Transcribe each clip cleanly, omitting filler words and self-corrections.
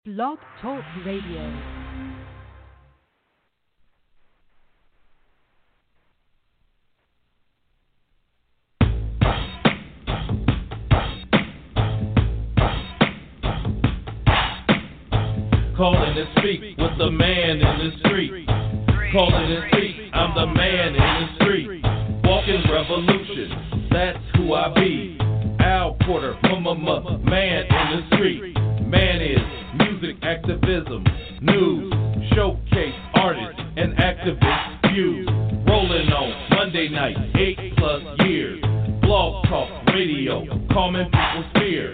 Blog Talk Radio. Calling to speak with the man in the street. Calling to speak, I'm the man in the street. Walking revolution, that's who I be. Al Porter, man in the street. Man is music activism, news, showcase artists and activist views. Rolling on Monday night, 8+ years. Blog Talk Radio, calming people's fears.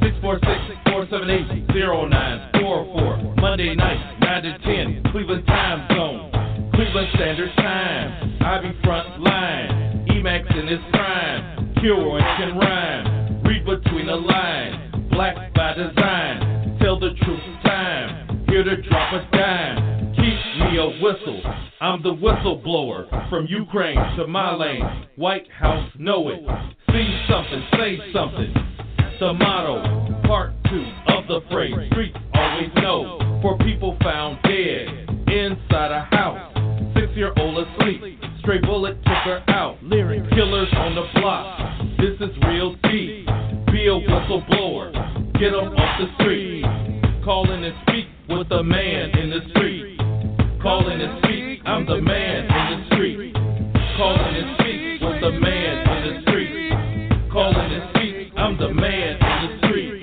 646-478-0944. Monday night, 9 to 10, Cleveland time zone. Cleveland Standard Time. I be front line. Emax in his prime. Kilroy can rhyme. Read between the lines. Black by design. Tell the truth time. Here to drop a dime. Keep me a whistle. I'm the whistleblower. From Ukraine to my lane. White House know it. See something, say something. The motto, part 2 of the phrase, streets always know. For people found dead inside a house, 6-year-old asleep, stray bullet took her out. Lyric killers on the block, this is real deep. Be a whistleblower, get them off the street. Calling and speak with the man in the street. Calling and speak, I'm the man in the street. Calling and speak with the man in the street. Calling and speak, I'm the man in the street.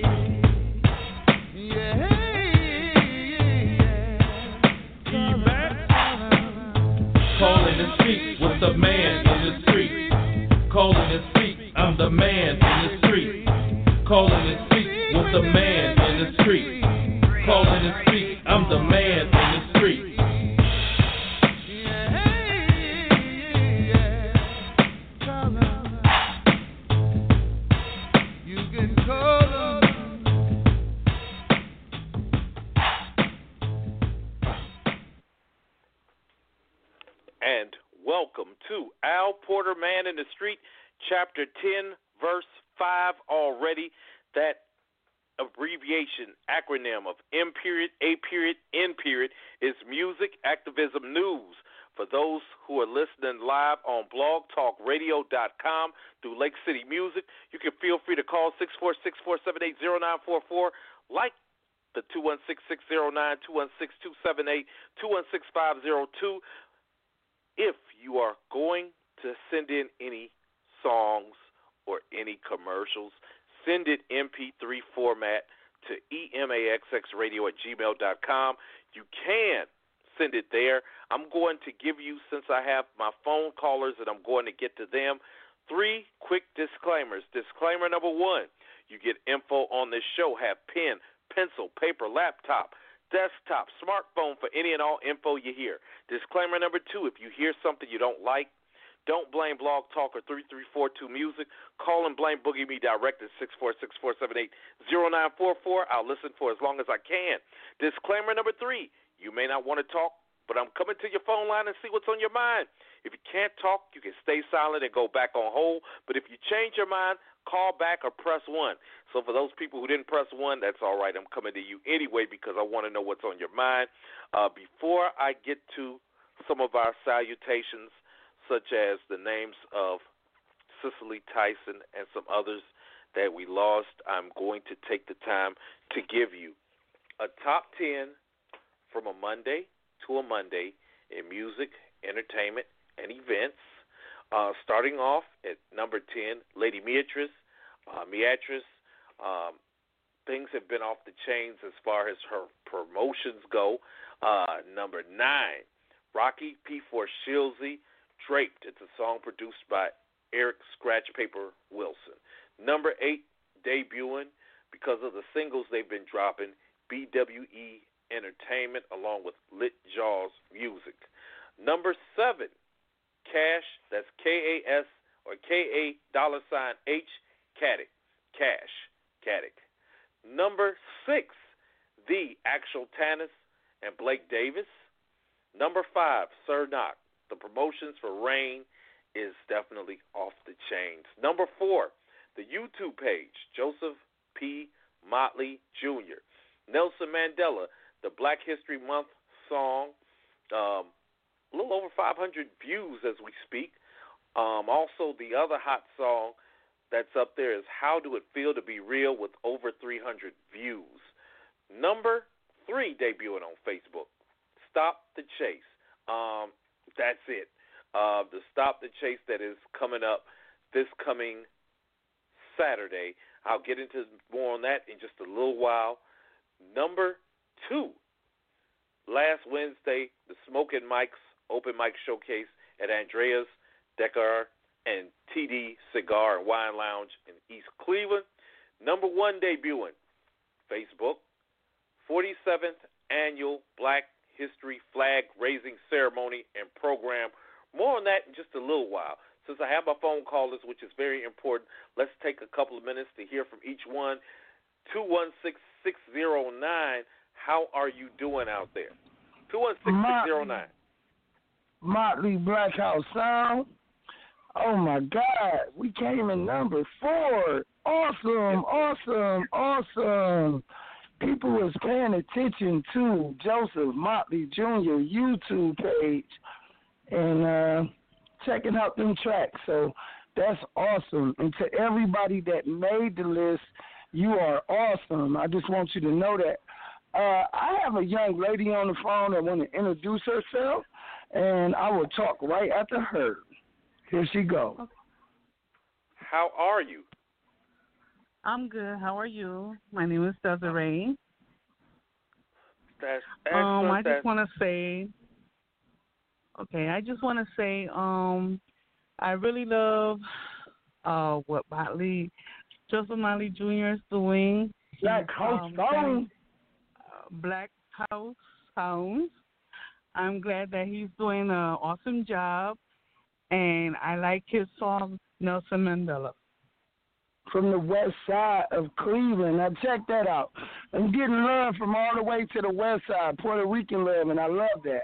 Calling and speak with the man in the street. Calling and speak, I'm the man in the street. Calling and speak with the man in the street. Calling and speak, I'm the man in the street. And welcome to Al Porter, Man in the Street, Chapter 10, Verse 5 already. That abbreviation, acronym of M period, A period, N period is Music Activism News. For those who are listening live on blogtalkradio.com through Lake City Music, you can feel free to call 646-478-0944, like the 216-609, 216-278, 216-502. If you are going to send in any songs or any commercials, send it MP3 format to emaxxradio@gmail.com. You can send it there. I'm going to give you, since I have my phone callers and I'm going to get to them, 3 quick disclaimers. Disclaimer number 1, you get info on this show, have pen, pencil, paper, laptop, desktop, smartphone for any and all info you hear. Disclaimer number 2, if you hear something you don't like, don't blame Blog Talk or 3342 Music. Call and blame Boogie Me direct at 646-478-0944. I'll listen for as long as I can. Disclaimer number 3, you may not want to talk, but I'm coming to your phone line and see what's on your mind. If you can't talk, you can stay silent and go back on hold. But if you change your mind, call back or press 1. So for those people who didn't press 1, that's all right. I'm coming to you anyway because I want to know what's on your mind. Before I get to some of our salutations, such as the names of Cicely Tyson and some others that we lost, I'm going to take the time to give you a top 10 from a Monday to a Monday in music, entertainment, and events. Starting off at number 10, Lady Beatrice. Things have been off the chains as far as her promotions go. Number 9, Rocky P4 Shilsey, Draped. It's a song produced by Eric Scratch Paper Wilson. Number 8, debuting because of the singles they've been dropping, BWE Entertainment along with Lit Jaws Music. Number 7, Cash, that's K-A-S or K-A $H, Caddick, Cash, Caddick. Number 6, The Actual Tanis and Blake Davis. Number 5, Sir Knock. The promotions for Rain is definitely off the chains. Number 4, the YouTube page, Joseph P. Motley Jr. Nelson Mandela, the Black History Month song, a little over 500 views as we speak. Also, the other hot song that's up there is How Do It Feel to Be Real with over 300 views. Number 3 debuting on Facebook, Stop the Chase. That's it. The Stop the Chase that is coming up this coming Saturday. I'll get into more on that in just a little while. Number 2, last Wednesday, the Smokin' Mike's Open Mic Showcase at Andreas Decker and TD Cigar and Wine Lounge in East Cleveland. Number 1 debuting, Facebook, 47th Annual Black History Flag Raising Ceremony and Program. More on that in just a little while. Since I have my phone callers, which is very important, let's take a couple of minutes to hear from each one. 216-609, how are you doing out there? 216-609. Motley Black House Sound. Oh, my God. We came in number 4. Awesome. People was paying attention to Joseph Motley Jr. YouTube page and checking out them tracks. So that's awesome. And to everybody that made the list, you are awesome. I just want you to know that. I have a young lady on the phone that want to introduce herself, and I will talk right after her. Here she goes. Okay. How are you? I'm good. How are you? My name is Desiree. That's excellent. I just want to say, I really love what Joseph Motley Jr. is doing. Black House Sound. Black House Sounds. I'm glad that he's doing an awesome job, and I like his song, Nelson Mandela. From the west side of Cleveland. Now check that out. I'm getting love from all the way to the west side, Puerto Rican love, and I love that.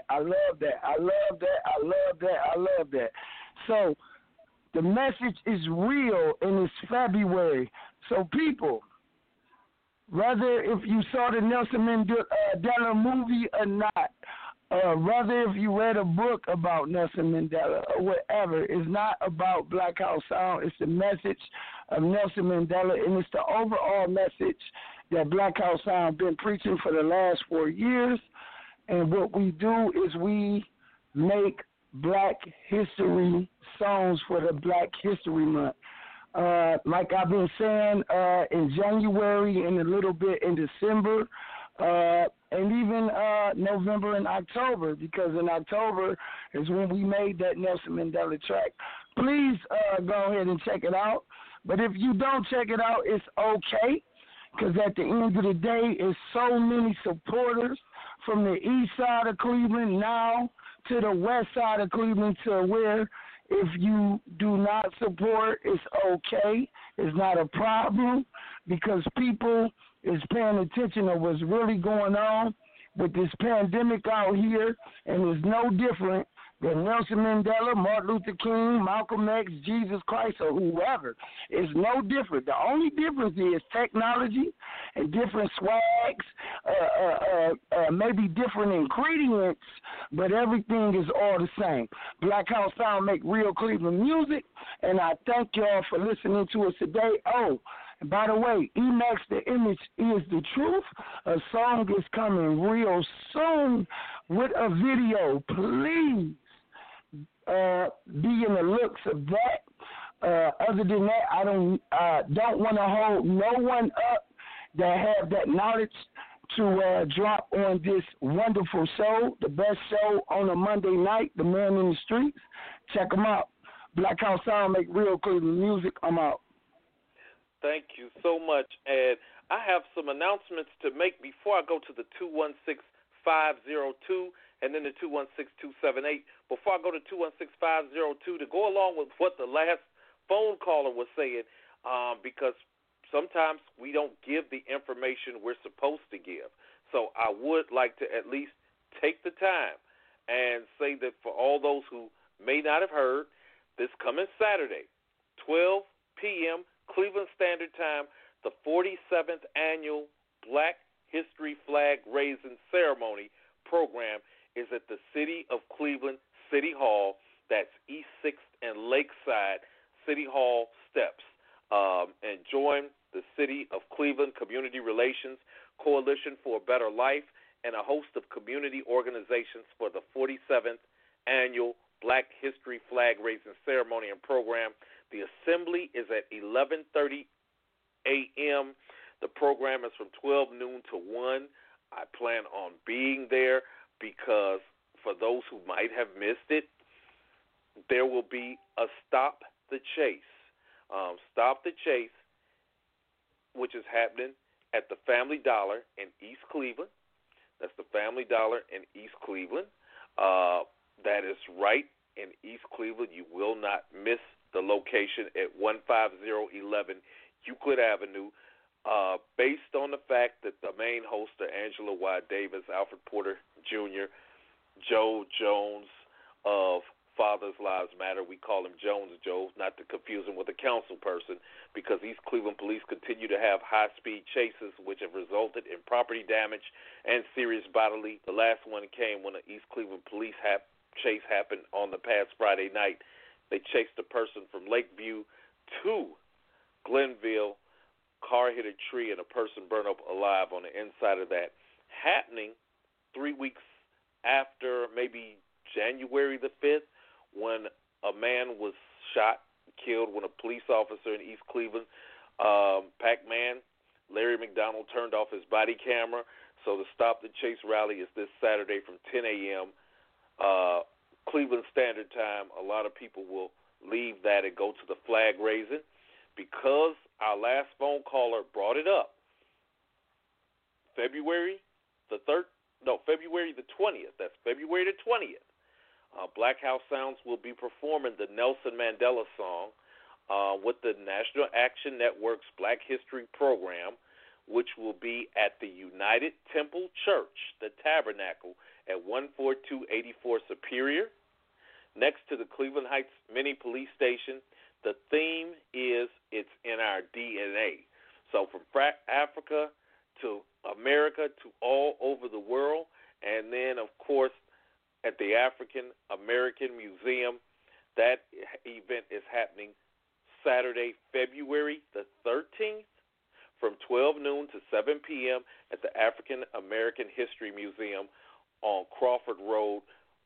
So the message is real, and it's February. So people, whether if you saw the Nelson Mandela movie or not, whether if you read a book about Nelson Mandela or whatever, it's not about Black House Sound. It's the message of Nelson Mandela, and it's the overall message that Black House Sound been preaching for the last 4 years. And what we do is we make Black history songs for the Black History Month. Like I've been saying, in January and a little bit in December, and even November and October, because in October is when we made that Nelson Mandela track. Please go ahead and check it out. But if you don't check it out, it's okay, because at the end of the day, it's so many supporters from the east side of Cleveland now to the west side of Cleveland, to where if you do not support, it's okay. It's not a problem, because people is paying attention to what's really going on with this pandemic out here, and it's no different than Nelson Mandela, Martin Luther King, Malcolm X, Jesus Christ, or whoever. It's no different. The only difference is technology and different swags, maybe different ingredients, but everything is all the same. Black House Sound make real Cleveland music, and I thank y'all for listening to us today. Oh, and by the way, Emax the Image is the Truth. A song is coming real soon with a video. Please be in the looks of that. Other than that, I don't want to hold no one up that have that knowledge to drop on this wonderful show, the best show on a Monday night, The Man in the Streets. Check them out. Black House Sound make real Cleveland music. I'm out. Thank you so much. And I have some announcements to make before I go to the 216-502 and then the 216-278. Before I go to 216-502, to go along with what the last phone caller was saying, because sometimes we don't give the information we're supposed to give. So I would like to at least take the time and say that for all those who may not have heard, this coming Saturday, 12 p.m., Cleveland Standard Time, the 47th Annual Black History Flag Raising Ceremony program is at the City of Cleveland City Hall. That's East 6th and Lakeside City Hall steps. And join the City of Cleveland Community Relations Coalition for a Better Life and a host of community organizations for the 47th Annual Black History Flag Raising Ceremony and program. The assembly is at 11:30 a.m. The program is from 12 noon to 1. I plan on being there because for those who might have missed it, there will be a Stop the Chase. Stop the Chase, which is happening at the Family Dollar in East Cleveland. That's the Family Dollar in East Cleveland. That is right in East Cleveland. You will not miss the location at 15011 Euclid Avenue. Based on the fact that the main hosts are Angela Y. Davis, Alfred Porter Jr., Joe Jones of Fathers Lives Matter. We call him Jones Joe, not to confuse him with a council person, because East Cleveland police continue to have high-speed chases which have resulted in property damage and serious bodily. The last one came when an East Cleveland police chase happened on the past Friday night. They chased a person from Lakeview to Glenville. Car hit a tree and a person burned up alive on the inside of that. Happening 3 weeks after maybe January the 5th, when a man was shot, killed, when a police officer in East Cleveland, Pac-Man, Larry McDonald, turned off his body camera. So the Stop the Chase rally is this Saturday from 10 a.m. Cleveland Standard Time. A lot of people will leave that and go to the flag raising. Because our last phone caller brought it up, February the 20th. That's February the 20th. Black House Sounds will be performing the Nelson Mandela song with the National Action Network's Black History program, which will be at the United Temple Church, the Tabernacle, at 14284 Superior, next to the Cleveland Heights Mini Police Station. The theme is It's in Our DNA. So from Africa to America to all over the world, and then, of course, at the African American Museum. That event is happening Saturday, February the 13th from 12 noon to 7 p.m. at the African American History Museum on Crawford Road,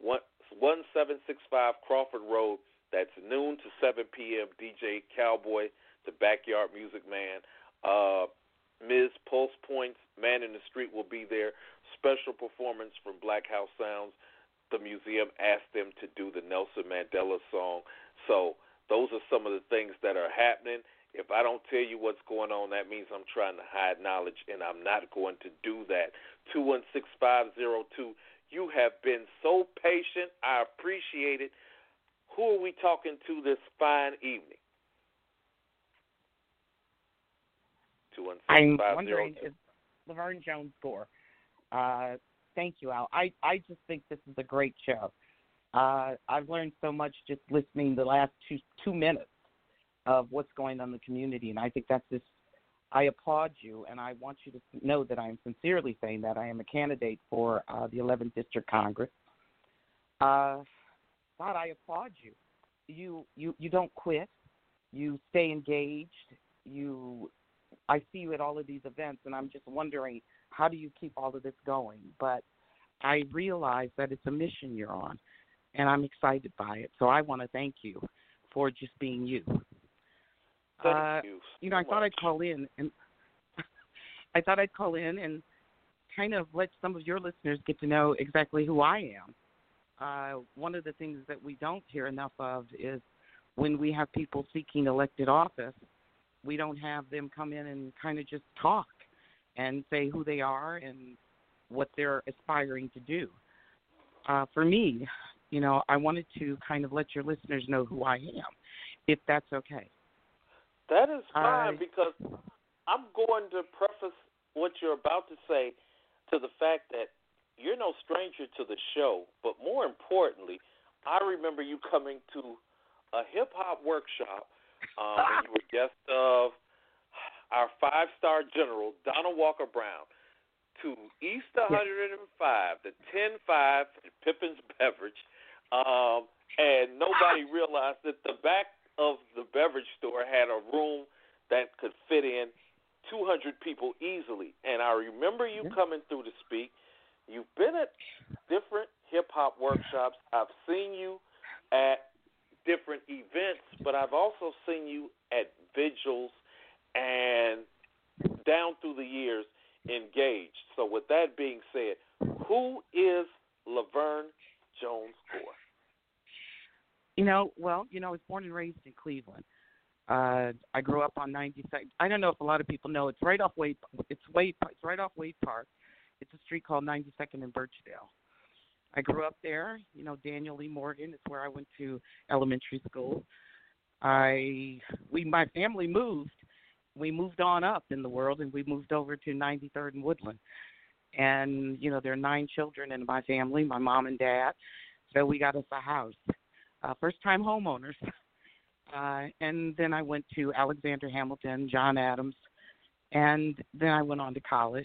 1765 Crawford Road. That's noon to 7 p.m. DJ Cowboy, the Backyard Music Man. Ms. Pulse Points, Man in the Street will be there. Special performance from Black House Sounds. The museum asked them to do the Nelson Mandela song. So those are some of the things that are happening. If I don't tell you what's going on, that means I'm trying to hide knowledge, and I'm not going to do that. 216-502. You have been so patient. I appreciate it. Who are we talking to this fine evening? I'm wondering if Laverne Jones Gore. Thank you, Al. I just think this is a great show. I've learned so much just listening the last two minutes of what's going on in the community, and I think that's just, I applaud you, and I want you to know that I am sincerely saying that I am a candidate for the 11th District Congress. God, I applaud you. You don't quit. You stay engaged. I see you at all of these events, and I'm just wondering, how do you keep all of this going? But I realize that it's a mission you're on, and I'm excited by it. So I want to thank you for just being you. Thank you. I thought I'd call in, and kind of let some of your listeners get to know exactly who I am. One of the things that we don't hear enough of is when we have people seeking elected office, we don't have them come in and kind of just talk and say who they are and what they're aspiring to do. For me, I wanted to kind of let your listeners know who I am, if that's okay. That is fine, because I'm going to preface what you're about to say to the fact that you're no stranger to the show, but more importantly, I remember you coming to a hip-hop workshop when you were guest of our five-star general, Donald Walker Brown. to East 105, the 10-5 Pippin's Beverage, and nobody realized that the back of the beverage store had a room that could fit in 200 people easily. And I remember you coming through to speak. You've been at different hip-hop workshops. I've seen you at different events, but I've also seen you at vigils and down through the years engaged. So with that being said, who is Laverne Jones Gore? I was born and raised in Cleveland. I grew up on 92nd. I don't know if a lot of people know. It's right off Wade. It's right off Wade Park. It's a street called 92nd and Birchdale. I grew up there. Daniel Lee Morgan is where I went to elementary school. My family moved. We moved on up in the world, and we moved over to 93rd and Woodland. And there are 9 children in my family, my mom and dad. So we got us a house. First-time homeowners. And then I went to Alexander Hamilton, John Adams, and then I went on to college.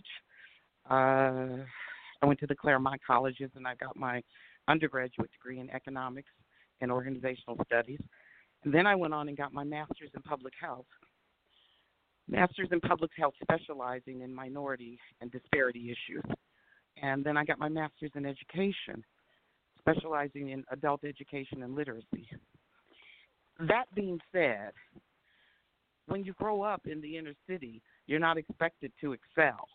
I went to the Claremont colleges, and I got my undergraduate degree in economics and organizational studies. And then I went on and got my master's in public health. Master's in public health, specializing in minority and disparity issues. And then I got my master's in education, specializing in adult education and literacy. That being said, when you grow up in the inner city, you're not expected to excel,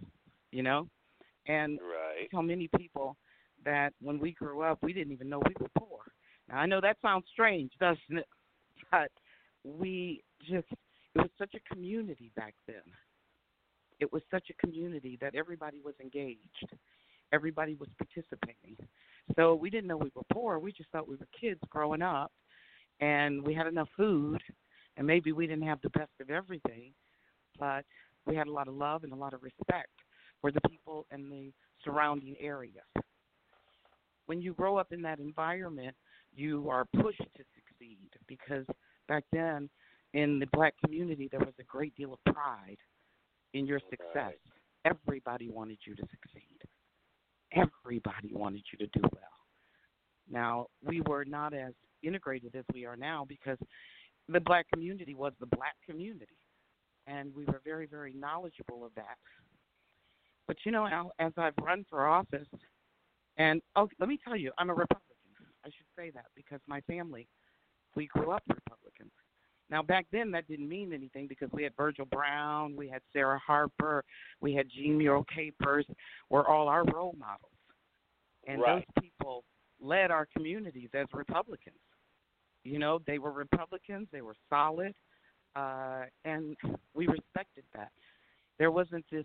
And I tell many people that when we grew up, we didn't even know we were poor. Now, I know that sounds strange, doesn't it? But it was such a community back then. It was such a community that everybody was engaged. Everybody was participating. So we didn't know we were poor. We just thought we were kids growing up. And we had enough food, and maybe we didn't have the best of everything, but we had a lot of love and a lot of respect for the people in the surrounding areas. When you grow up in that environment, you are pushed to succeed, because back then in the black community there was a great deal of pride in your success. Everybody wanted you to succeed. Everybody wanted you to do well. Now, we were not as integrated as we are now, because the black community was the black community, and we were very, very knowledgeable of that. But Al, as I've run for office, and let me tell you, I'm a Republican. I should say that, because my family, we grew up Republicans. Now, back then that didn't mean anything, because we had Virgil Brown, we had Sarah Harper, we had Jean Muir Capers, were all our role models, and those people led our communities as Republicans. They were Republicans, they were solid, and we respected that. There wasn't this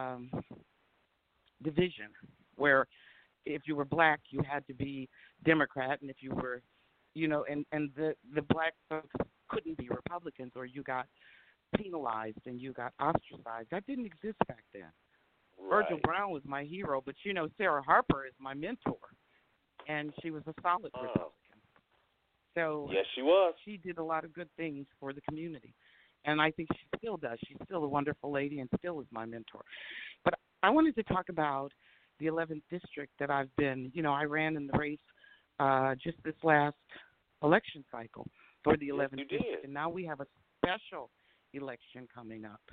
division where if you were black, you had to be Democrat, and if you were, and the black folks couldn't be Republicans, or you got penalized and you got ostracized. That didn't exist back then. Virgil Brown was my hero, but Sarah Harper is my mentor, and she was a solid Republican. So yes, she was. She did a lot of good things for the community, and I think she still does. She's still a wonderful lady and still is my mentor. But I wanted to talk about the 11th district that I've been, I ran in the race just this last election cycle for the 11th district, and now we have a special election coming up.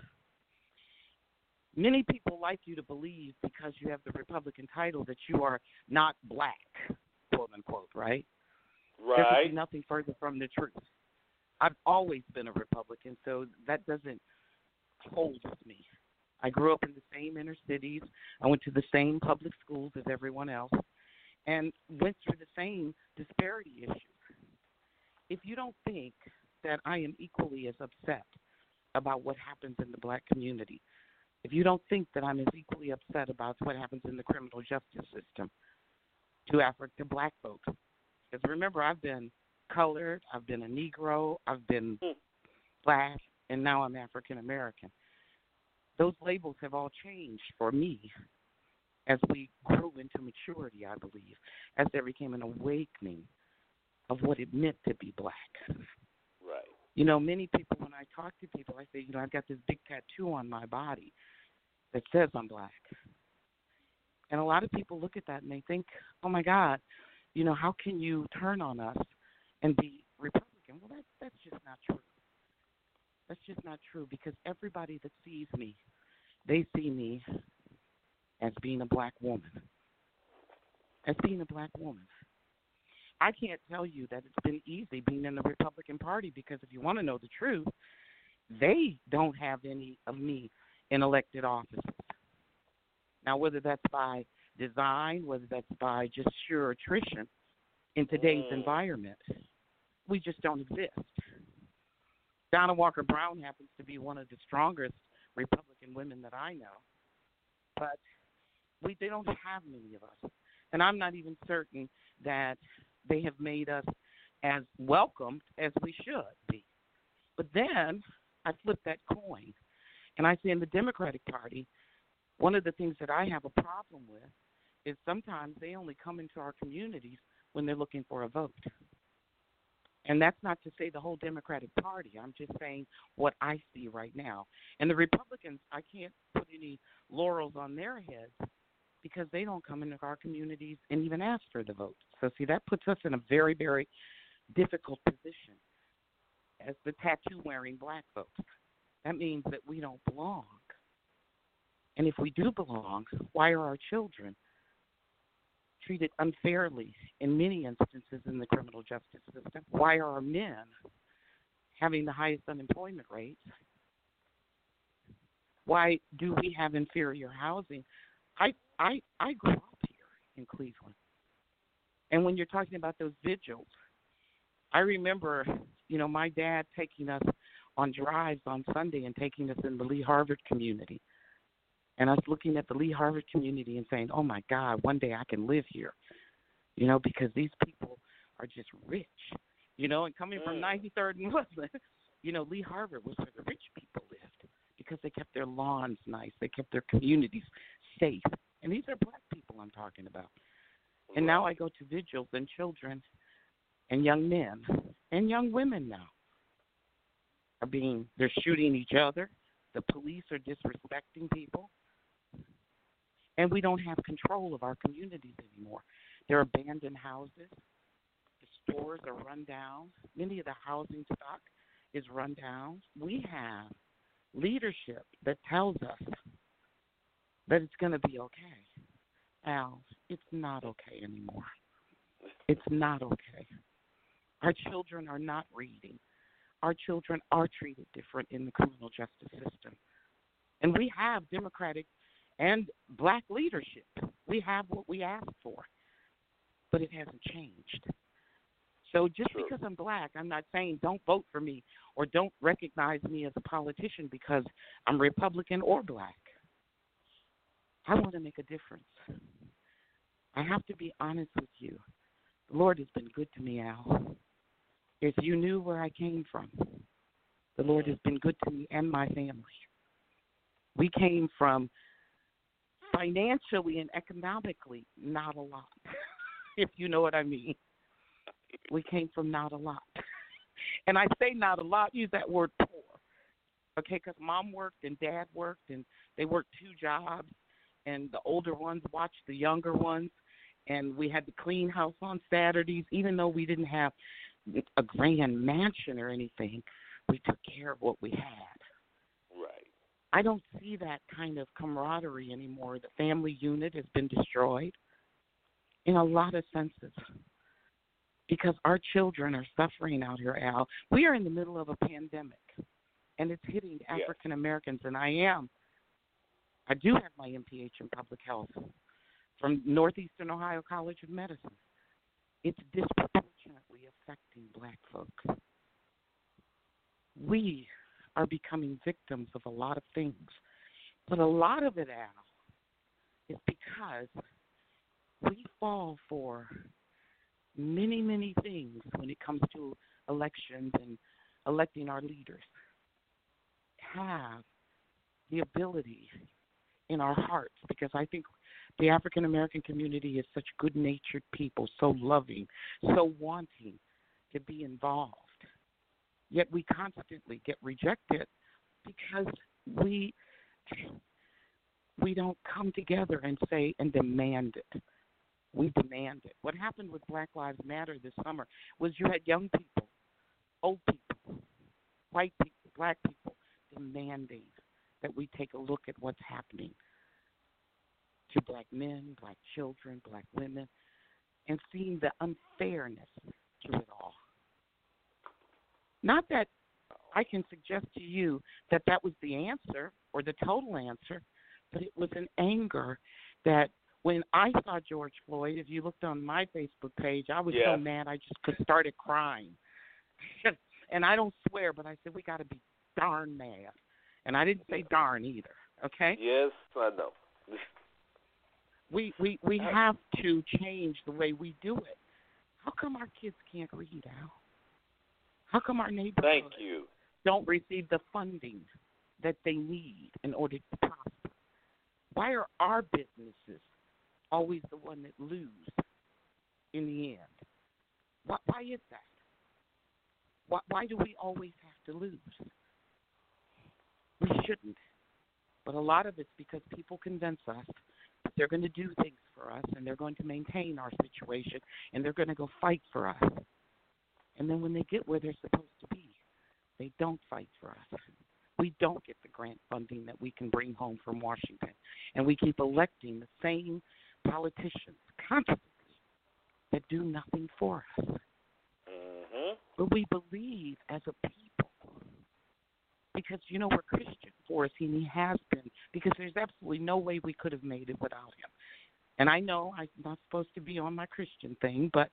Many people like you to believe, because you have the Republican title, that you are not black, quote unquote, right? There could be nothing further from the truth. I've always been a Republican, so that doesn't hold with me. I grew up in the same inner cities. I went to the same public schools as everyone else, and went through the same disparity issues. If you don't think that I am equally as upset about what happens in the black community, if you don't think that I'm as equally upset about what happens in the criminal justice system to black folks, because remember, I've been colored, I've been a Negro, I've been black, and now I'm African American. Those labels have all changed for me as we grew into maturity, I believe, as there became an awakening of what it meant to be black. Right. Many people, when I talk to people, I say, I've got this big tattoo on my body that says I'm black. And a lot of people look at that and they think, oh, my God, how can you turn on us and be Republican? Well, that's just not true. That's just not true, because everybody that sees me, they see me as being a black woman. As being a black woman. I can't tell you that it's been easy being in the Republican Party, because if you want to know the truth, they don't have any of me in elected offices. Now, whether that's by design, whether that's by just sheer attrition in today's environment, we just don't exist. Donna Walker Brown happens to be one of the strongest Republican women that I know, but they don't have many of us. And I'm not even certain that they have made us as welcomed as we should be. But then I flip that coin, and I say in the Democratic Party, one of the things that I have a problem with is sometimes they only come into our communities when they're looking for a vote. And that's not to say the whole Democratic Party. I'm just saying what I see right now. And the Republicans, I can't put any laurels on their heads, because they don't come into our communities and even ask for the vote. So, see, that puts us in a very, very difficult position as the tattoo-wearing black folks. That means that we don't belong. And if we do belong, why are our children treated unfairly in many instances in the criminal justice system? Why are our men having the highest unemployment rates? Why do we have inferior housing? I grew up here in Cleveland. And when you're talking about those vigils, I remember, my dad taking us on drives on Sunday and taking us in the Lee Harvard community. And us looking at the Lee Harvard community and saying, oh, my God, one day I can live here, because these people are just rich, and coming from 93rd and Woodland, Lee Harvard was where the rich people lived, because they kept their lawns nice. They kept their communities safe. And these are black people I'm talking about. And now I go to vigils, and children and young men and young women now they're shooting each other. The police are disrespecting people. And we don't have control of our communities anymore. There are abandoned houses. The stores are run down. Many of the housing stock is run down. We have leadership that tells us that it's going to be okay. Al, it's not okay anymore. It's not okay. Our children are not reading. Our children are treated different in the criminal justice system. And we have Democratic and black leadership. We have what we asked for, but it hasn't changed. So just because I'm black, I'm not saying don't vote for me or don't recognize me as a politician because I'm Republican or black. I want to make a difference. I have to be honest with you. The Lord has been good to me, Al. If you knew where I came from, the Lord has been good to me and my family. We came from financially and economically not a lot, if you know what I mean. We came from not a lot. And I say not a lot, use that word poor, okay, because Mom worked and Dad worked, and they worked 2 jobs, and the older ones watched the younger ones, and we had to clean house on Saturdays. Even though we didn't have a grand mansion or anything, we took care of what we had. Right. I don't see that kind of camaraderie anymore. The family unit has been destroyed in a lot of senses because our children are suffering out here, Al. We are in the middle of a pandemic, and it's hitting African Americans, and I do have my MPH in public health from Northeastern Ohio College of Medicine. It's disproportionately affecting black folks. We are becoming victims of a lot of things, but a lot of it, Al, is because we fall for many, many things when it comes to elections and electing our leaders. Have the ability in our hearts, because I think the African American community is such good-natured people, so loving, so wanting to be involved. Yet we constantly get rejected because we We don't come together and say and demand it. We demand it. What happened with Black Lives Matter this summer was you had young people, old people, white people, black people demanding that we take a look at what's happening to black men, black children, black women, and seeing the unfairness to it all. Not that I can suggest to you that that was the answer or the total answer, but it was an anger that when I saw George Floyd, if you looked on my Facebook page, I was so mad I just started crying. And I don't swear, but I said, we got to be darn mad. And I didn't say darn either, okay? Yes, I know. We have to change the way we do it. How come our kids can't read, Al? How come our neighborhoods don't receive the funding that they need in order to prosper? Why are our businesses always the one that lose in the end? Why is that? Why do we always have to lose? We shouldn't. But a lot of it's because people convince us that they're going to do things for us and they're going to maintain our situation and they're going to go fight for us. And then when they get where they're supposed to be, they don't fight for us. We don't get the grant funding that we can bring home from Washington. And we keep electing the same politicians constantly that do nothing for us. Mm-hmm. But we believe as a people, because, you know, we're Christian, Forrest, and he has been, because there's absolutely no way we could have made it without him. And I know I'm not supposed to be on my Christian thing, but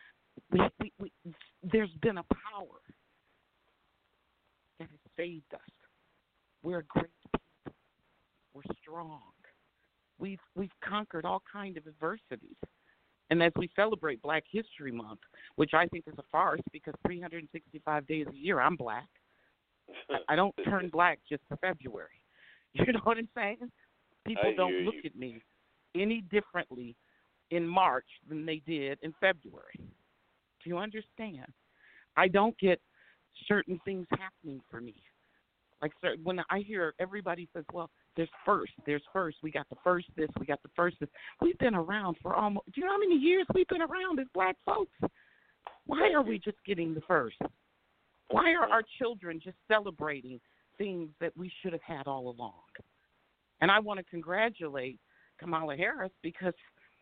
there's been a power that has saved us. We're a great people. We're strong. We've conquered all kinds of adversities. And as we celebrate Black History Month, which I think is a farce because 365 days a year I'm black. I don't turn black just for February. You know what I'm saying? People don't look at me any differently in March than they did in February. Do you understand? I don't get certain things happening for me. Like when I hear everybody says, well, there's first, we got the first this, we got the first this. We've been around for almost, do you know how many years we've been around as black folks? Why are we just getting the first? Why are our children just celebrating things that we should have had all along? And I want to congratulate Kamala Harris because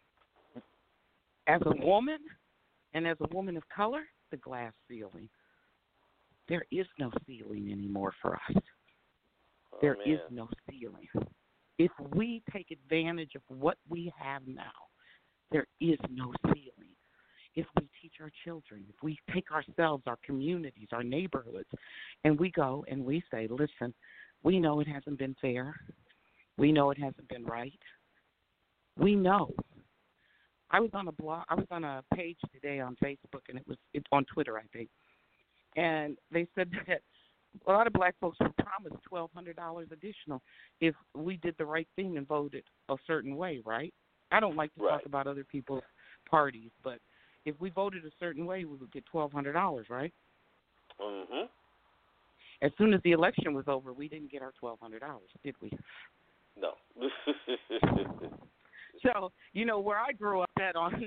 as a woman and as a woman of color, the glass ceiling, there is no ceiling anymore for us. There is no ceiling. If we take advantage of what we have now, there is no ceiling. If we teach our children, if we take ourselves, our communities, our neighborhoods, and we go and we say, listen, we know it hasn't been fair. We know it hasn't been right. We know. I was on a page today on Facebook, and it's on Twitter, I think. And they said that a lot of black folks were promised $1,200 additional if we did the right thing and voted a certain way, right? I don't like to talk about other people's parties, but if we voted a certain way, we would get $1,200, right? Mm-hmm. As soon as the election was over, we didn't get our $1,200, did we? No. So, you know, where I grew up at on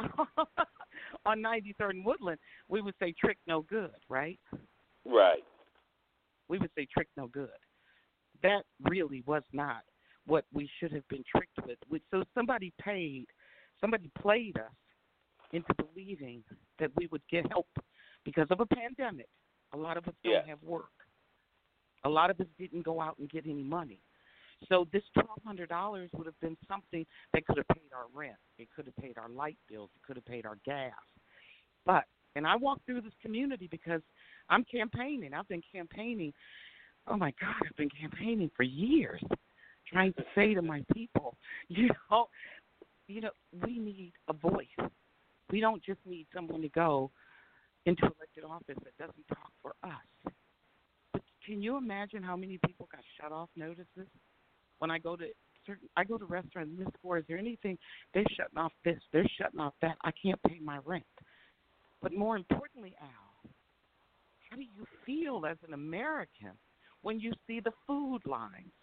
93rd and Woodland, we would say trick no good, right? Right. We would say trick no good. That really was not what we should have been tricked with. So somebody played us into believing that we would get help because of a pandemic. A lot of us don't have work. A lot of us didn't go out and get any money. So this $1,200 would have been something that could have paid our rent. It could have paid our light bills. It could have paid our gas. And I walk through this community because I'm campaigning. I've been campaigning. Oh, my God, I've been campaigning for years, trying to say to my people, you know, we need a voice. We don't just need someone to go into elected office that doesn't talk for us. But can you imagine how many people got shut off notices? When I go to restaurants, Miss Gore, is there anything? They're shutting off this. They're shutting off that. I can't pay my rent. But more importantly, Al, how do you feel as an American when you see the food lines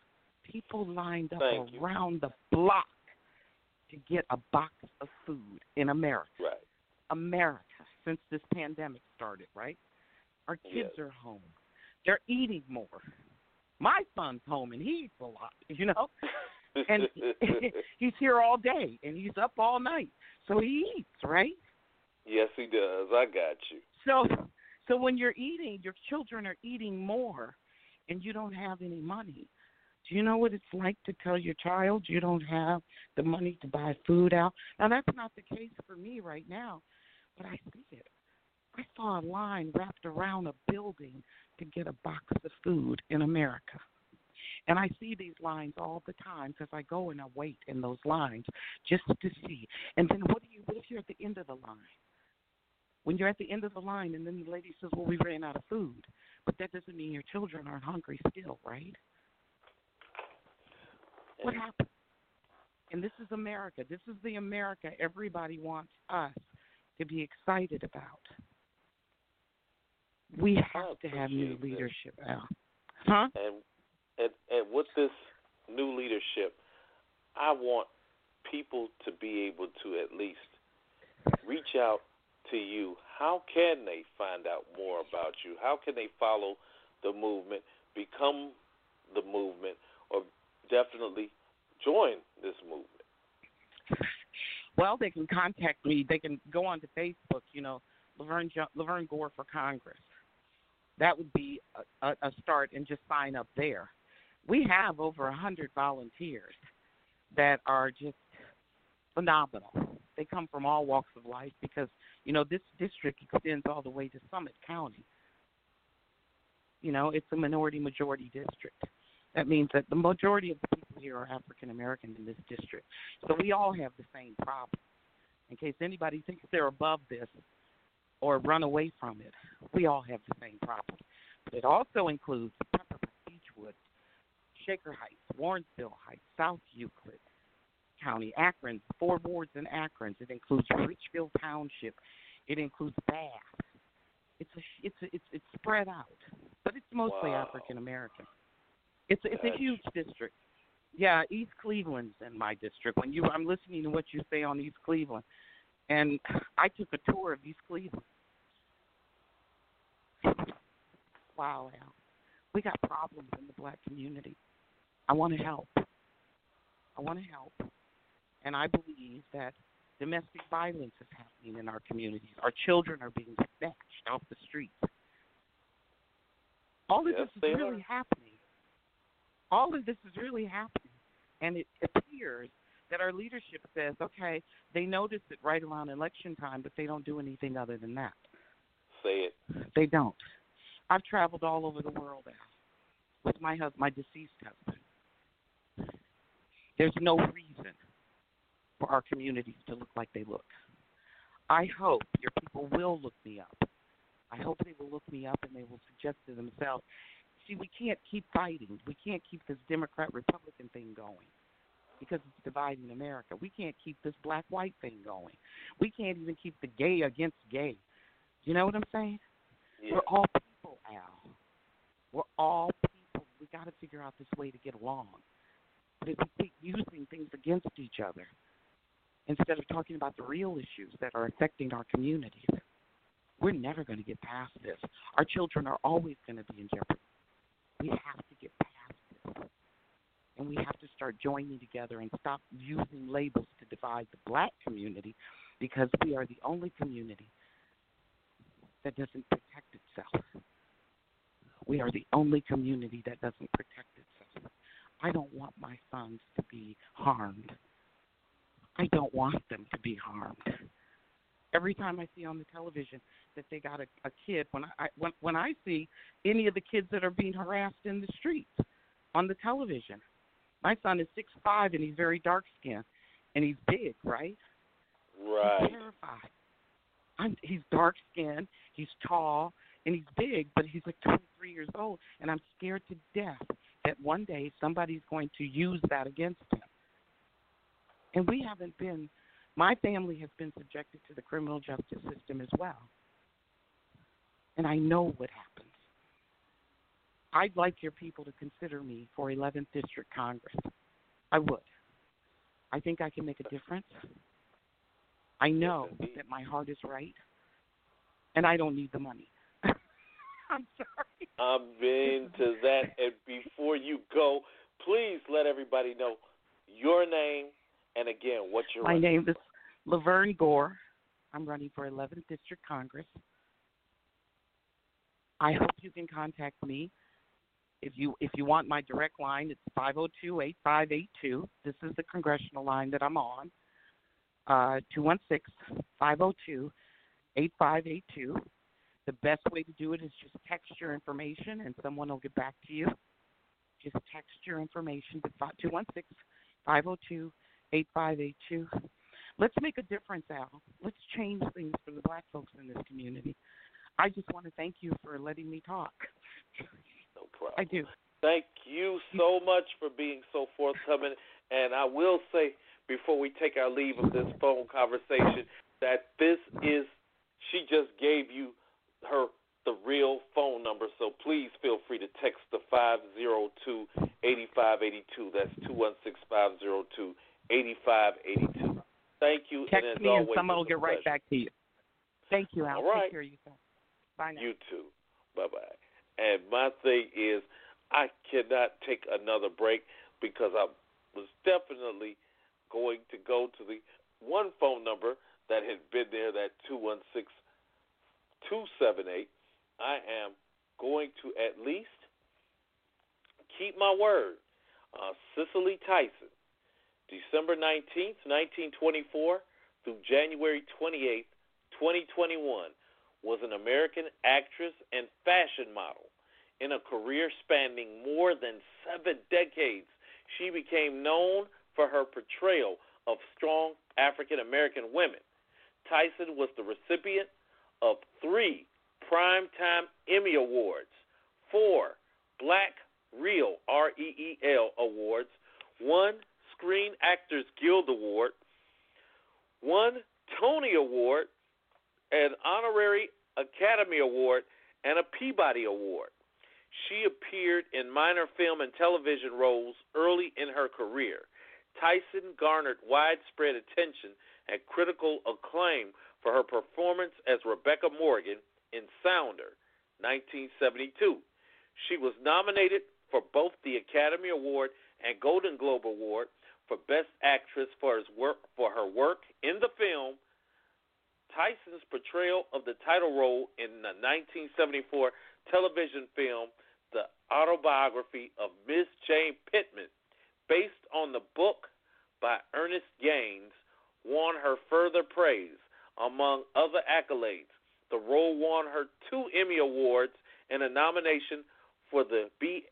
People lined up Thank you. around the block to get a box of food in America. Right. America, since this pandemic started, right? Our kids Yes. are home. They're eating more. My son's home, and he eats a lot, you know? And he's here all day, and he's up all night. So he eats, right? Yes, he does. I got you. So when you're eating, your children are eating more, and you don't have any money. Do you know what it's like to tell your child you don't have the money to buy food out? Now, that's not the case for me right now, but I see it. I saw a line wrapped around a building to get a box of food in America. And I see these lines all the time because I go and I wait in those lines just to see. And then what if you're at the end of the line? When you're at the end of the line and then the lady says, well, we ran out of food. But that doesn't mean your children aren't hungry still, right? What happened? And this is America. This is the America everybody wants us to be excited about. We have to have new leadership, Al. Huh? And with this new leadership, I want people to be able to at least reach out to you. How can they find out more about you? How can they follow the movement, become the movement, or definitely join this movement? Well, they can contact me. They can go onto Facebook, Laverne Gore for Congress. That would be a start, and just sign up there. We have over 100 volunteers that are just phenomenal. They come from all walks of life because, this district extends all the way to Summit County. It's a minority-majority district. That means that the majority of the people here are African American in this district. So we all have the same problem. In case anybody thinks they're above this or run away from it, we all have the same problem. But it also includes Peppermint, Beechwood, Shaker Heights, Warrensville Heights, South Euclid County, Akron, 4 wards in Akron. It includes Richfield Township. It includes Bath. It's spread out, but it's mostly African American. It's a huge district. Yeah, East Cleveland's in my district. I'm listening to what you say on East Cleveland, and I took a tour of East Cleveland. Wow, Al, we got problems in the black community. I want to help. And I believe that domestic violence is happening in our communities. Our children are being snatched off the streets. All of this is really happening. All of this is really happening. And it appears that our leadership says, okay, they notice it right around election time, but they don't do anything other than that. Say it. They don't. I've traveled all over the world, Al, with my deceased husband. There's no reason for our communities to look like they look. I hope your people will look me up. I hope they will look me up and they will suggest to themselves, see, we can't keep fighting. We can't keep this Democrat-Republican thing going because it's dividing America. We can't keep this black-white thing going. We can't even keep the gay against gay. You know what I'm saying? Yeah. We're all people, Al. We're all people. We got to figure out this way to get along. But if we keep using things against each other instead of talking about the real issues that are affecting our communities, we're never going to get past this. Our children are always going to be in jeopardy. We have to get past this. And we have to start joining together and stop using labels to divide the black community, because we are the only community that doesn't protect itself. We are the only community that doesn't protect itself. I don't want my sons to be harmed. I don't want them to be harmed. Every time I see on the television that they got a kid, when I see any of the kids that are being harassed in the streets on the television, my son is 6'5" and he's very dark skinned and he's big, right? Right. I'm terrified. He's dark skinned, he's tall, and he's big, but he's like 23 years old, and I'm scared to death that one day somebody's going to use that against him. And we haven't been. My family has been subjected to the criminal justice system as well. And I know what happens. I'd like your people to consider me for 11th District Congress. I would. I think I can make a difference. I know that my heart is right, and I don't need the money. I'm sorry. I'm into that. And before you go, please let everybody know your name and, again, what you're running. My name is Laverne Gore. I'm running for 11th District Congress. I hope you can contact me. If you want my direct line, it's 502-8582. This is the congressional line that I'm on. 216-502-8582. The best way to do it is just text your information, and someone will get back to you. Just text your information to 216-502-8582. Let's make a difference, Al. Let's change things for the black folks in this community. I just want to thank you for letting me talk. No problem. I do. Thank you so much for being so forthcoming. And I will say, before we take our leave of this phone conversation, that she just gave you the real phone number. So please feel free to text the 502-8582. That's 216-502-8582. Thank you. Text and as me always, and someone will get right back to you. Thank you, Al. All right. Take care of yourself. Bye now. You too. Bye-bye. And my thing is, I cannot take another break because I was definitely going to go to the one phone number that had been there, that 216-278. I am going to at least keep my word. Cicely Tyson, December 19th, 1924 through January 28th, 2021, was an American actress and fashion model. In a career spanning more than 7 decades, she became known for her portrayal of strong African-American women. Tyson was the recipient of 3 Primetime Emmy Awards, 4 Black Reel, REEL Awards, 1 Screen Actors Guild Award, 1 Tony Award, an honorary Academy Award, and a Peabody Award. She appeared in minor film and television roles early in her career. Tyson garnered widespread attention and critical acclaim for her performance as Rebecca Morgan in Sounder, 1972. She was nominated for both the Academy Award and Golden Globe Award for Best Actress for her work in the film. Tyson's portrayal of the title role in the 1974 television film, The Autobiography of Miss Jane Pittman, based on the book by Ernest Gaines, won her further praise. Among other accolades, the role won her 2 Emmy Awards and a nomination for the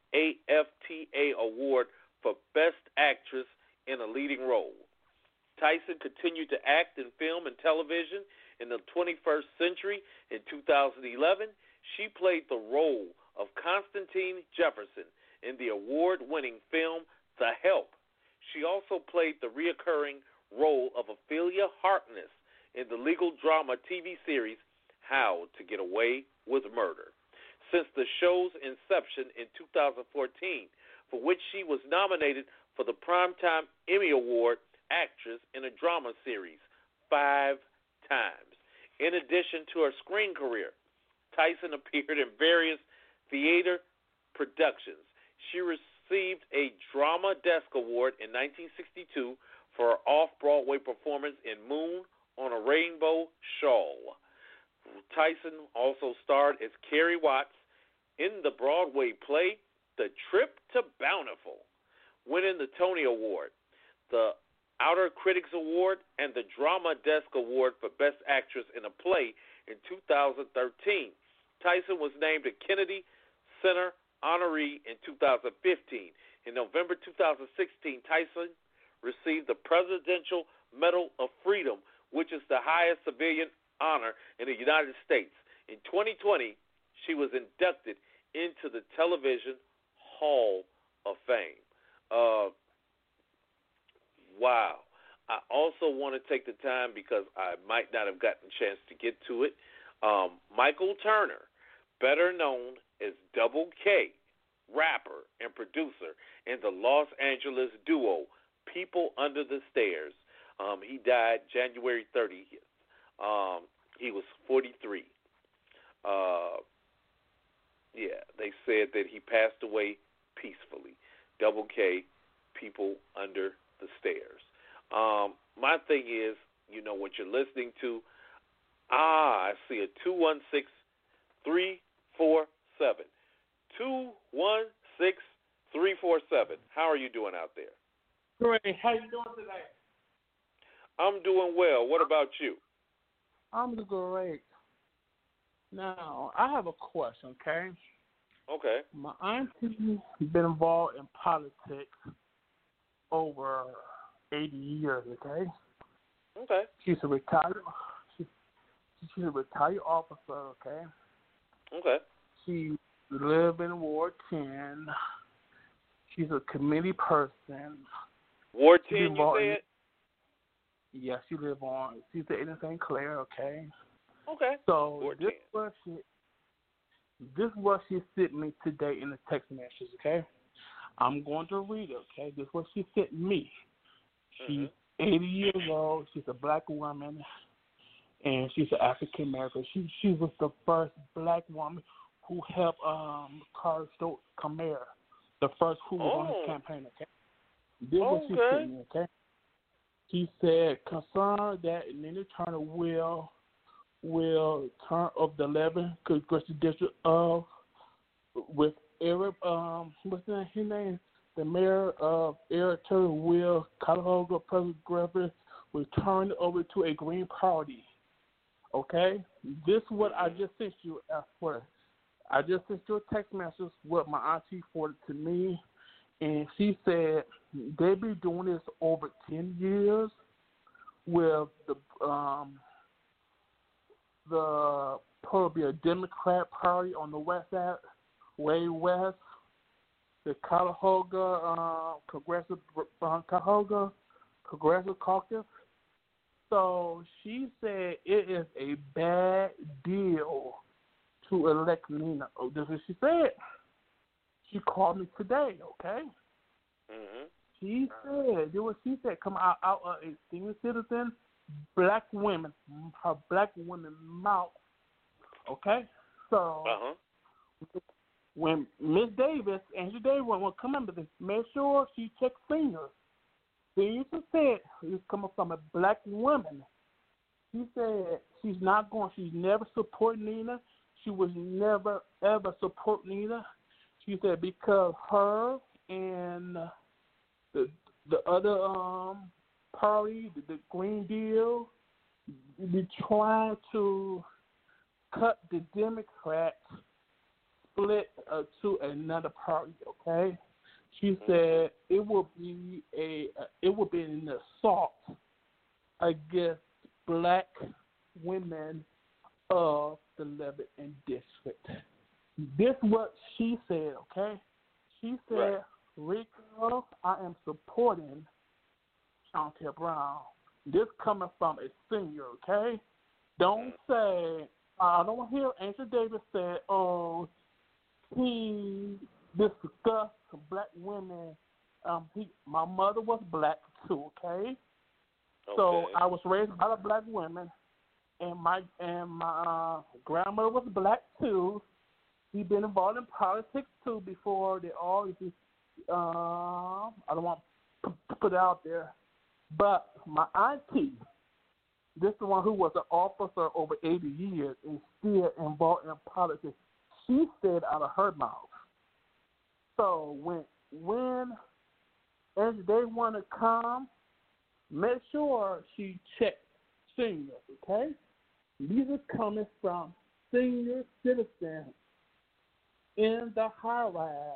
BAFTA Award for Best Actress in a Leading Role. Tyson continued to act in film and television in the 21st century. In 2011, she played the role of Constantine Jefferson in the award-winning film The Help. She also played the reoccurring role of Ophelia Harkness in the legal drama TV series How to Get Away with Murder. Since the show's inception in 2014, for which she was nominated for the Primetime Emmy Award Actress in a Drama Series 5 times. In addition to her screen career, Tyson appeared in various theater productions. She received a Drama Desk Award in 1962 for her off-Broadway performance in Moon on a Rainbow Shawl. Tyson also starred as Carrie Watts in the Broadway play The Trip to Bountiful, winning the Tony Award, the Outer Critics Award, and the Drama Desk Award for Best Actress in a Play in 2013. Tyson was named a Kennedy Center honoree in 2015. In November 2016, Tyson received the Presidential Medal of Freedom, which is the highest civilian honor in the United States. In 2020, she was inducted into the Television Hall of Fame. Wow. I also want to take the time, because I might not have gotten a chance to get to it, Michael Turner, better known as Double K, rapper, and producer in the Los Angeles duo People Under the Stairs. He died January 30th. He was 43. They said that he passed away peacefully. Double K, People Under the Stairs. My thing is, what you're listening to. I see a 216-347. 216-347. How are you doing out there? Great. How you doing today? I'm doing well. What about you? I'm great. Now, I have a question, okay? Okay. My auntie been involved in politics over 80 years, okay? Okay. She's a retired officer, okay? Okay. She lived in Ward 10. She's a committee person. Ward 10, you said? Yes, she's in St. Clair, okay? Okay. So Ward this is what she sent me today in the text message, okay? I'm going to read it, okay? This is what she sent me. She's 80 years old. She's a black woman, and she's an African American. She was the first black woman who helped Carl Stokes Khmer, the first who was on his campaign, okay? This is what she sent me, okay? She said, concerned that Nina Turner will turn of the 11th Congressional District of with Arab what's his name? The mayor of Eric Turner will Cuyahoga President Griffith will turn over to a Green Party. Okay? This is what I just sent you for. I just sent you a text message what my auntie forwarded to me, and she said they be doing this over 10 years with the probably a Democrat Party on the west side, way west, the Cuyahoga Progressive Caucus. So she said it is a bad deal to elect Nina. Oh, this is what she said. She called me today, okay? Mm-hmm. She said, come out of a senior citizen, black women, her black woman mouth, okay? So when Miss Davis, Angela Davis, will come under this, make sure she checks seniors. Seniors said it's coming from a black woman. She said she's never support Nina. She was never, ever support Nina. She said because her and the other party, the Green Deal, be trying to cut the Democrats split to another party. Okay, she said it will be an assault against black women of the 11th district. This is what she said. Okay, she said, Rico, I am supporting Shontel Brown. This coming from a senior, okay? Don't say, I don't want to hear Angela Davis say, he discussed black women. My mother was black too, okay? So I was raised by a black woman, and my grandmother was black too. He's been involved in politics too before. They all, I don't want to put it out there, but my auntie, this is the one who was an officer over 80 years and still involved in politics. She said out of her mouth. So when as they want to come, make sure she checks seniors, okay? These are coming from senior citizens in the high rise,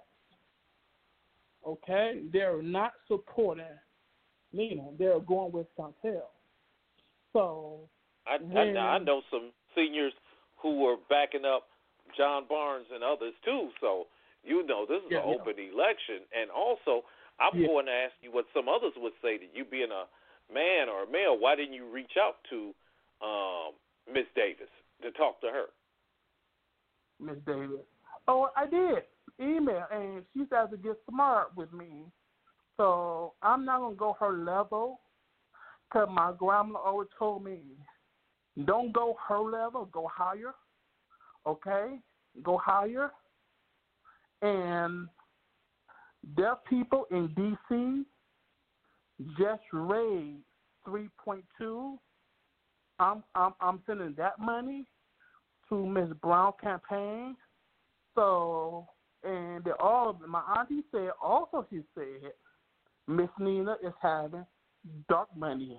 okay? They're not supporting Nina. They're going with Shontel. So I know some seniors who were backing up John Barnes and others too. So this is an open election, and also I'm going to ask you what some others would say to you, being a man or a male. Why didn't you reach out to Miss Davis to talk to her? Miss Davis. Oh, I did. email, and she has to get smart with me. So I'm not gonna go her level, cause my grandma always told me, don't go her level, go higher. Okay, go higher. And there are people in D.C. just raised 3.2. I'm sending that money to Miss Brown campaign. So, and my auntie said also, she said Miss Nina is having dark money.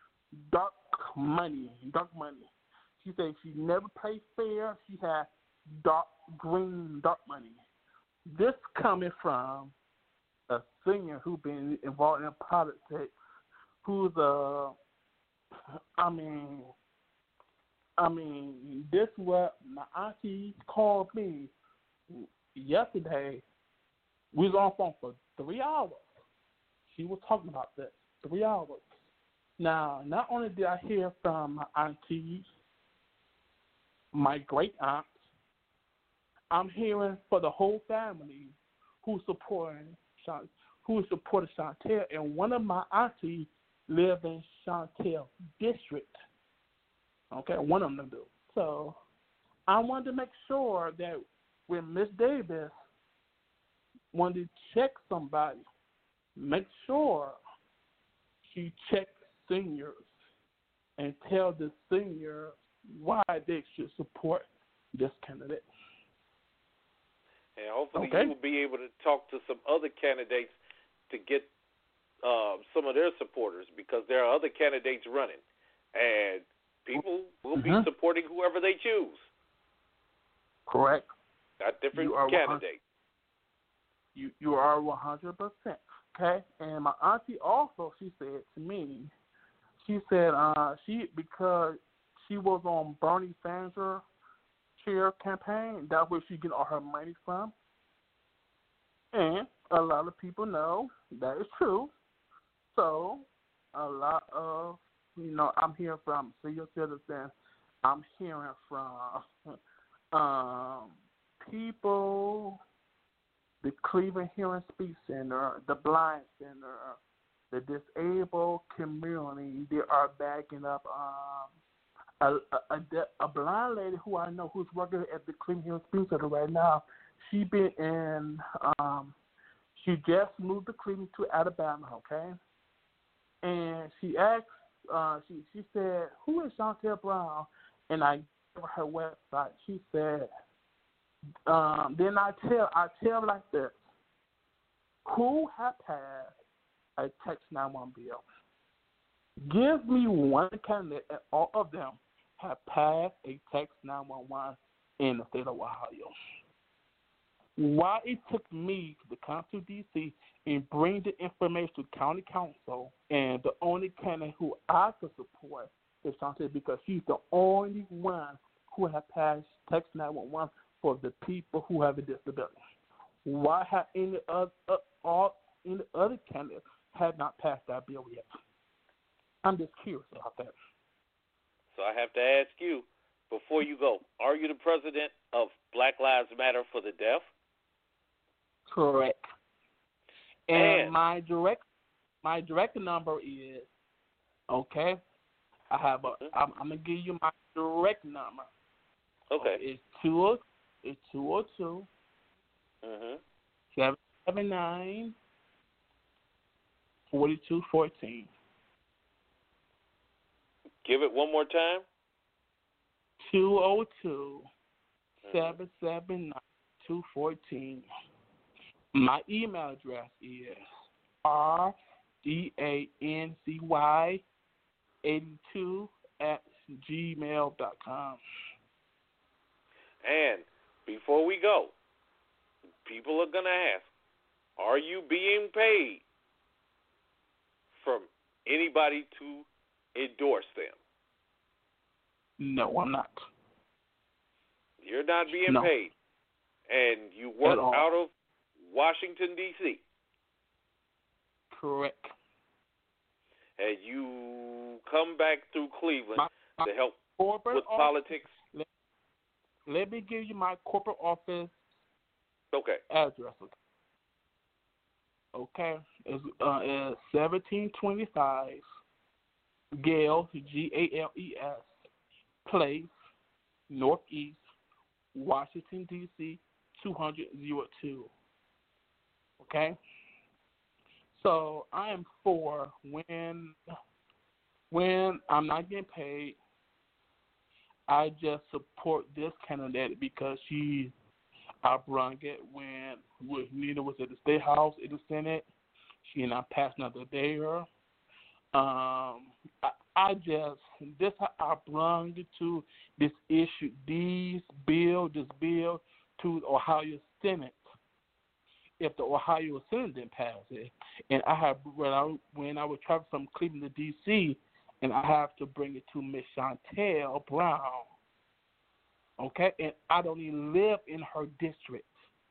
She said she never played fair. She had dark money. This coming from a senior who been involved in politics, who's this what my auntie called me yesterday. We was on the phone for 3 hours. She was talking about this 3 hours. Now, not only did I hear from my aunties, my great aunts, I'm hearing for the whole family who supported Chantel, and one of my aunties live in Chantel district. Okay, one of them do. So I wanted to make sure that when Miss Davis wanted to check somebody, make sure she checks seniors and tell the seniors why they should support this candidate. And hopefully you will be able to talk to some other candidates to get some of their supporters, because there are other candidates running, and people will be supporting whoever they choose. Correct. Not different candidates. You are 100%. Okay? And my auntie also, she said to me, she said because she was on Bernie Sanders' chair campaign, that's where she get all her money from. And a lot of people know that is true. So a lot of, I'm hearing from senior citizens, I'm hearing from people, the Cleveland Hearing Speech Center, the Blind Center, the disabled community. They are backing up a blind lady who I know who's working at the Cleveland Hearing Speech Center right now. She been in, she just moved to Cleveland to Alabama, okay? And she asked, she said, who is Chantel Brown? And I gave her website. She said, then I tell like this, who have passed a Text 911 bill? Give me one candidate, and all of them have passed a Text 911 in the state of Ohio. Why it took me to come to D.C. and bring the information to county council, and the only candidate who I could support is Chantel, because she's the only one who has passed Text 911 for the people who have a disability. Why have any other candidates have not passed that bill yet? I'm just curious about that. So I have to ask you, before you go, are you the president of Black Lives Matter for the Deaf? Correct. And my direct number is, okay, I have I'm gonna give you my direct number. Okay. It's 202 779 4214. Give it one more time. 202 779 4214. My email address is rdancy82@gmail.com. And before we go, people are going to ask, are you being paid from anybody to endorse them? No, I'm not. You're not being paid. And you work out of Washington, D.C.? Correct. And you come back through Cleveland to help with politics? Let me give you my corporate office Address. Okay. It's 1725 Gales, Gales, Place, Northeast, Washington, D.C., 20002. Okay? So I am for when I'm not getting paid, I just support this candidate because I brung it when Nina was at the State House, in the Senate. She and I passed another there. I brung it to this issue, this bill to the Ohio Senate. If the Ohio Senate didn't pass it, and when I would travel from Cleveland to D.C., and I have to bring it to Miss Chantel Brown. Okay, and I don't even live in her district.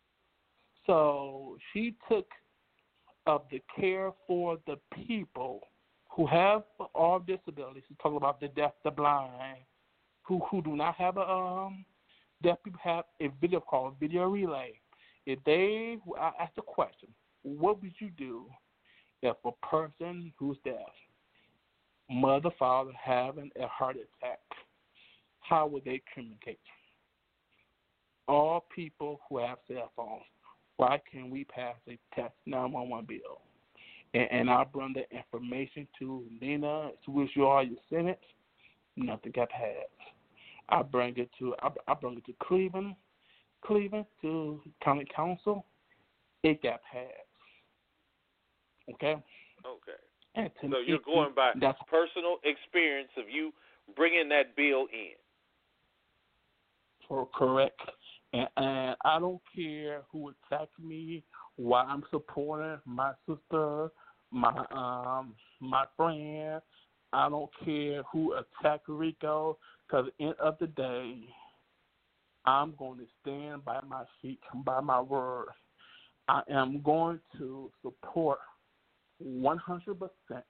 So she took up the care for the people who have all disabilities. She's talking about the deaf, the blind, who do not have deaf people have a video called video relay. I asked the question, what would you do if a person who's deaf, mother, father, having a heart attack, how would they communicate? All people who have cell phones, why can't we pass a text 911 bill? And I bring the information to Nina, to which you are your Senate. Nothing got passed. I bring it to Cleveland to County Council. It got passed. Okay. Okay. So you're going by personal experience of you bringing that bill in. Correct. And I don't care who attacks me, why I'm supporting my sister, my friend. I don't care who attacked Rico, because at the end of the day, I'm going to stand by my feet, by my word. I am going to support 100%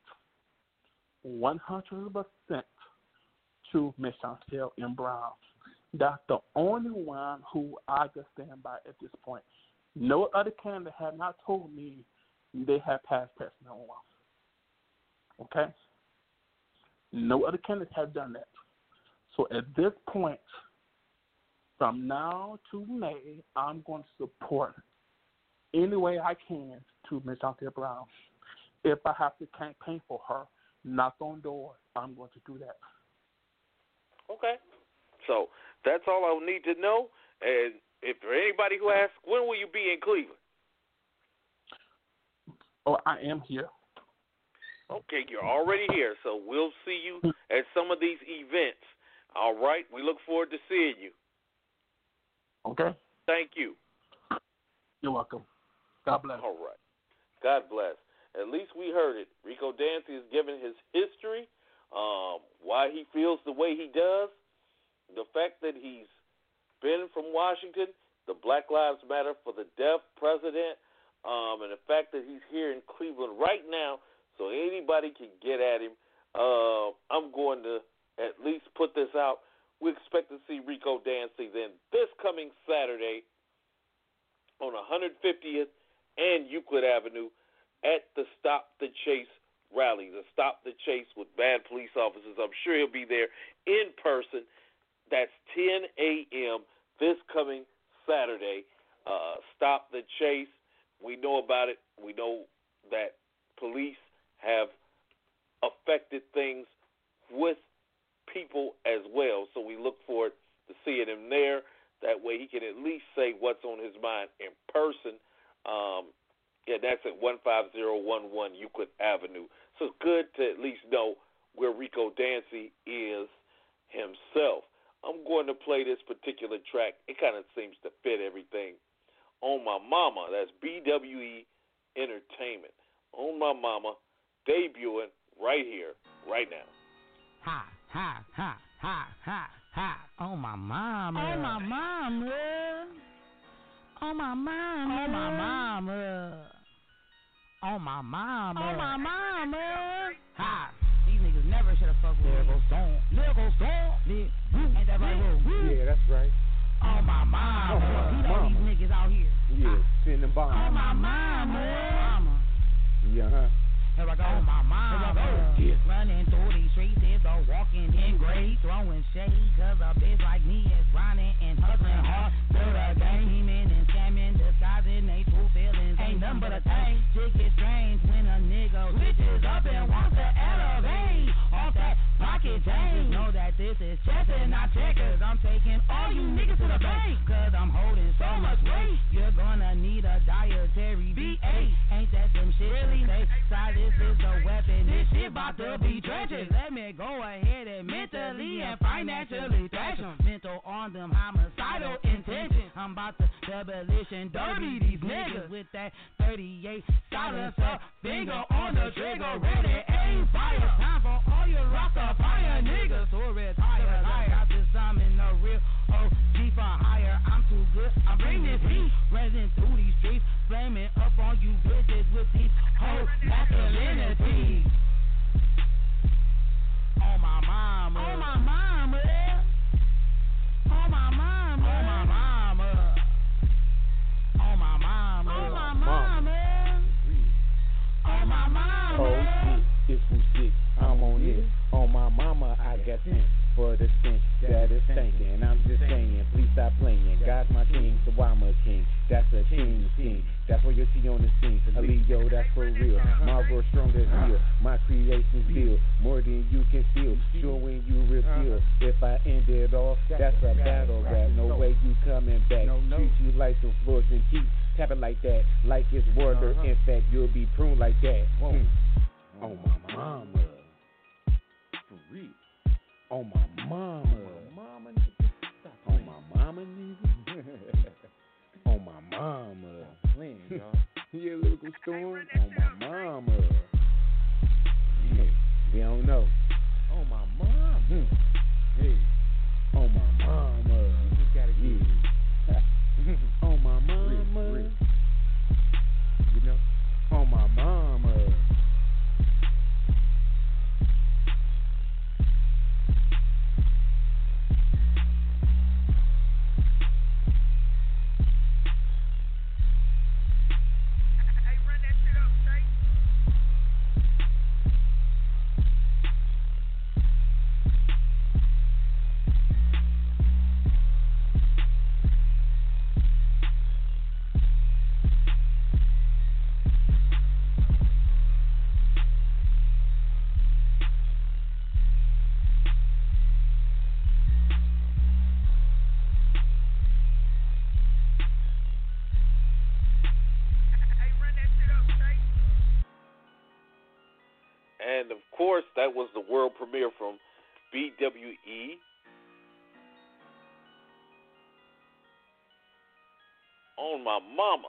to Miss Chantel M. Brown. That's the only one who I can stand by at this point. No other candidate have not told me they have passed test no one. Okay? No other candidates have done that. So at this point, from now to May, I'm going to support any way I can to Ms. Chantel Brown. If I have to campaign for her, knock on doors, I'm going to do that. Okay. So that's all I need to know. And if there anybody who asks, when will you be in Cleveland? Oh, I am here. Okay, you're already here. So we'll see you at some of these events. All right. We look forward to seeing you. Okay. Thank you. You're welcome. God bless. All right. God bless. At least we heard it. Rico Dancy has given his history, why he feels the way he does, the fact that he's been from Washington, the Black Lives Matter for the Deaf president, and the fact that he's here in Cleveland right now so anybody can get at him. I'm going to at least put this out. We expect to see Rico Dancy then this coming Saturday on 150th and Euclid Avenue at the Stop the Chase rally, the Stop the Chase with bad police officers. I'm sure he'll be there in person. That's 10 a.m. this coming Saturday. Stop the Chase. We know about it. We know that police have affected things with people as well. So we look forward to seeing him there. That way he can at least say what's on his mind in person. Yeah, that's at 15011 Euclid Avenue. So it's good to at least know where Rico Dancy is himself. I'm going to play this particular track. It kind of seems to fit everything. On My Mama, that's BWE Entertainment. On My Mama, debuting right here, right now. Ha, ha, ha, ha, ha, ha. On my mama. On my mama. On my mama. On my mama. On my mama. On my mama. Ha. These niggas never should have fucked with Lyrical Storm. Lyrical Storm. Ain't that right? Yeah, that's right. On my mama. Beat all these niggas out here. Yeah. bomb. On my mama. Yeah, Here I go, on my mama. Running through these streets is a walking in grade, throwing shade, cause a bitch like me is grinding and hustling hard to the game. Scheming and scamming, disguising they true feelings. Ain't nothing but a thing. Shit get strange when a nigga switches up and wants to elevate off that pocket change. Know that this is chess and not checkers. I'm taking all you niggas to the bank, cause I'm holding so much weight. You're gonna need a dietary V8. Ain't that some shit really? Say, this is a weapon, this shit about to be trenches. Let me go ahead and mentally and financially thrash them. Mental on them homicidal intentions. I'm about to demolition derby these niggas with that 38 silencer, finger on the trigger, ready, aim, fire. Time for all your Rastafari niggas to retire. I got to summon the real OG for hire. I'm too good, I bring this heat, resin through these streets, flaming up on you bitches with these whole masculinity. On my mama. On my mama. On my mama. On my mama. On my mama. On my mama. On my mama. Oh shit, it's some shit. I'm on it. On my mama, I got sense for the stink that is stinking. I'm just saying, please stop playing. God's my king, so I'm a king. That's a king. That's why you're T on the scene. A Leo, that's for real. My world strong as steel. My creations build more than you can feel. Sure when you reveal. If I end it off, that's a battle rap. No way you coming back. Treat you like the floors and keep tapping like that, like it's water. In fact, you'll be pruned like that. On my mama. For real. On my mama. On my mama, nigga. On my mama. Playing, y'all. Yeah, lyrical storm. On my mama. Yeah, we don't know. On my mama. Hey. On my mama. You just gotta get it. On my mama. Real. You know? On my mama. And of course, that was the world premiere from BWE. On my mama.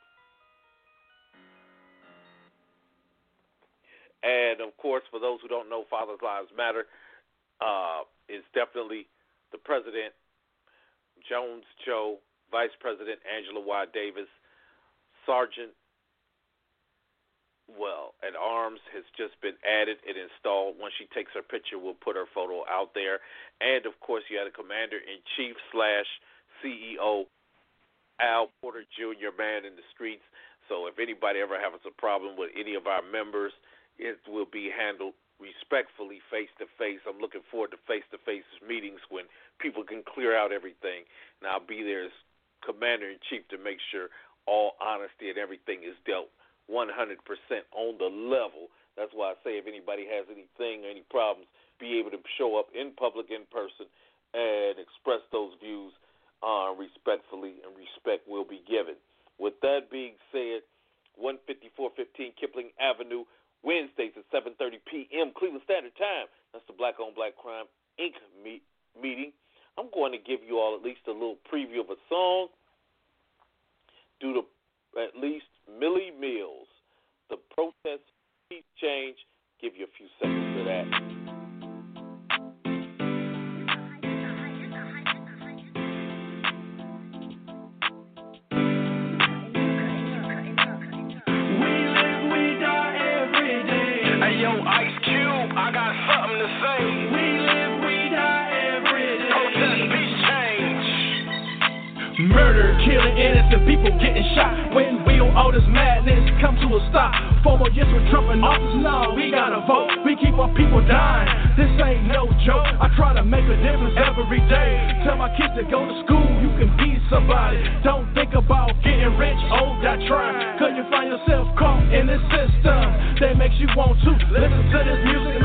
And of course, for those who don't know, Father's Lives Matter is definitely the president, Jones Joe, Vice President Angela Y. Davis, Sergeant at arms has just been added and installed. Once she takes her picture, we'll put her photo out there. And, of course, you had a Commander-in-Chief / CEO, Al Porter Jr., man in the streets. So if anybody ever has a problem with any of our members, it will be handled respectfully, face-to-face. I'm looking forward to face-to-face meetings when people can clear out everything. And I'll be there as Commander-in-Chief to make sure all honesty and everything is dealt 100% on the level. That's why I say if anybody has anything or any problems, be able to show up in public, in person, and express those views respectfully, and respect will be given. With that being said, 15415 Kipling Avenue, Wednesdays at 7:30 p.m. Cleveland Standard Time. That's the Black on Black Crime Inc. meeting. I'm going to give you all at least a little preview of a song due to at least Millie Mills, The Protest Peace Change. Give you a few seconds of that. We live, we die every day. Hey, yo, Ice Cube, I got something to say. We live, we die every day. Protest peace change. Murder, killing innocent people getting shot. When we we on all this madness come to a stop. 4 more years with Trump in office, no, we gotta vote. We keep our people dying, this ain't no joke. I try to make a difference every day. Tell my kids to go to school, you can be somebody. Don't think about getting rich, that try. Cause you find yourself caught in this system that makes you want to listen to this music.